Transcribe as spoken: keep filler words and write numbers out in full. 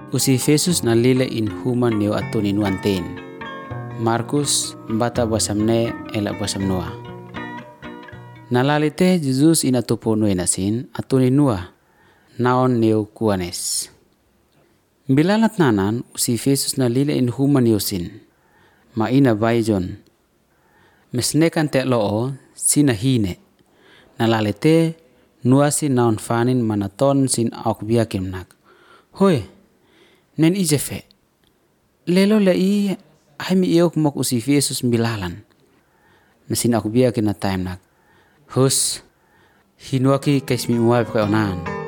usi Jesus na lile in human neo atun inuantin. Markus bata basamne ela basamnoa. Nalalite Jesus in atupuno inasin atun inua naon neo kuanes. Bilalat nanan usi Jesus na lile in human neosin. Maina bayjon. Mesnekan te loo sina hine. Nalalite nuasi naon fanin manaton sin auk biakimnak. Hoi, nen ijefe. Lelo le i haimi iok mok usi Jesus bilalan. Mesin auk biakin na time nak. Hus hinuaki kaismi uwai pake onan.